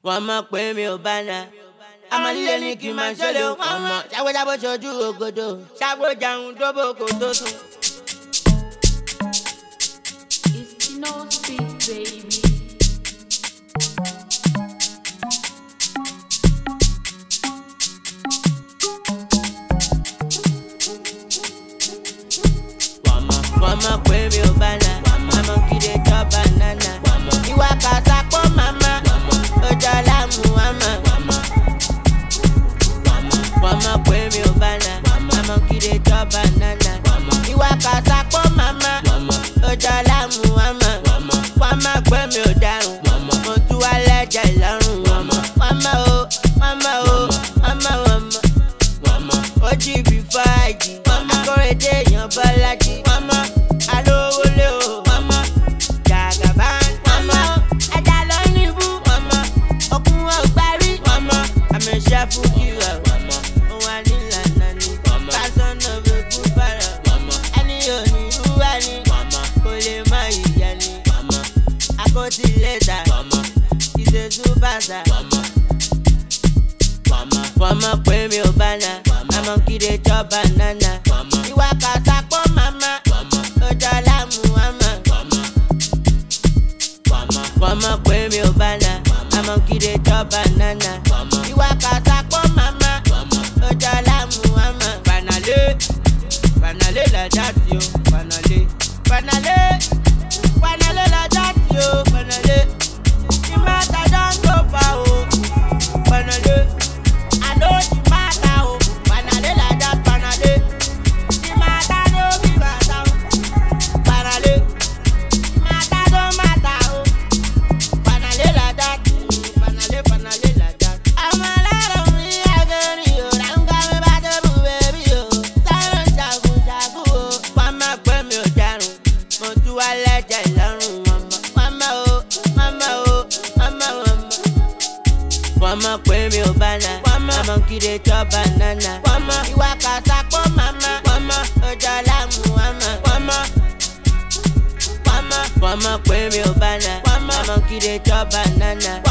wọ́n mọ̀ pé mi ò bá na. Àmọ́ líle ní kí n máa ṣọlẹ̀ wọ́n mọ̀. Ṣàgbéjábó ṣojú ògodo, ṣàgbéjáhùn dóbò kò tó sùn. It's no sweet baby. Wọ́n mọ̀ pé mi ò bá na. Àmọ́ kí lè jọ banana. Ìwà kàṣà pọ̀ màmá. Ọjọ́ láàmú àmà. Wọ́n mọ̀ pé mi ò bá na. Àmọ́ kí lè jọ banana. Ìwà kàṣà pọ̀ màmá. Ọjọ́ láàmú àmà. Wọ́n mọ̀ pé mi ò dárùn. Mo tú wá lẹ́jẹ̀ lọ́rùn. Wọ́n mọ̀ o, wọ́n mọ̀ o, wọ́n mọ̀ wọ́n mọ̀. Ó jí bí fáàjì. Akóredé èèyàn Bọ́lájí. Wọ́n mọ̀ alówólé o. Wọ́n mọ̀ jàgàbá. Wọ́n mọ̀ ẹja lọ níbú. Wọ́n mọ̀ okun ọgbàrí. Wọ́n mọ̀ àmẹ́ṣẹ́ fún kíra. Wọ́n mọ̀ òun á ní ìlànà ni. Pásán náà fi kú bára. Ẹni ò ní rúwá ni. Kò lè má ìyá ni. Akótí lẹ́tà. Ìṣèṣú bàtà. Wọ́n mọ̀ pé mi ò bá na. Àmọ́ kí lè jọ banana. Ìwà kàṣà pọ̀ màmá. Ọjọ́ láàmú àmà. Wọ́n mọ̀ pé mi ò bá na. Àmọ́ kí lè jọ banana. Ìwà kàṣà pọ̀ màmá. Ọjọ́ láàmú àmà. Banale, banale la dati o. Banale, banale, banale la dati o. Banale, the matter don go far o. Banale, I know the matter o. Banale la dat, banale. The matter no be matter o. Banale, the matter don't matter o. Banale la dat, banale, banale la dat. I'm a lot of me agony o. I'm coming back to you, baby o. Sáré jagun jagun o. Wọ́n mọ̀ pé mi ò dárùn. Mo tú wá lẹ́jẹ̀ lọ́rùn wọn mọ̀. Wọ́n mọ̀ o, wọ́n mọ̀ o, wọ́n mọ̀ wọ́n mọ̀. Wọ́n mọ̀ pé mi ò bá na. Àmọ́ kí lè jọ banana. Wọ́n mọ̀ ìwà kàṣà pọ̀ màmá. Wọ́n mọ̀ ọjọ́ láàmú àmà. Wọ́n mọ̀ pé mi ò bá na. Àmọ́ kí lè jọ banana.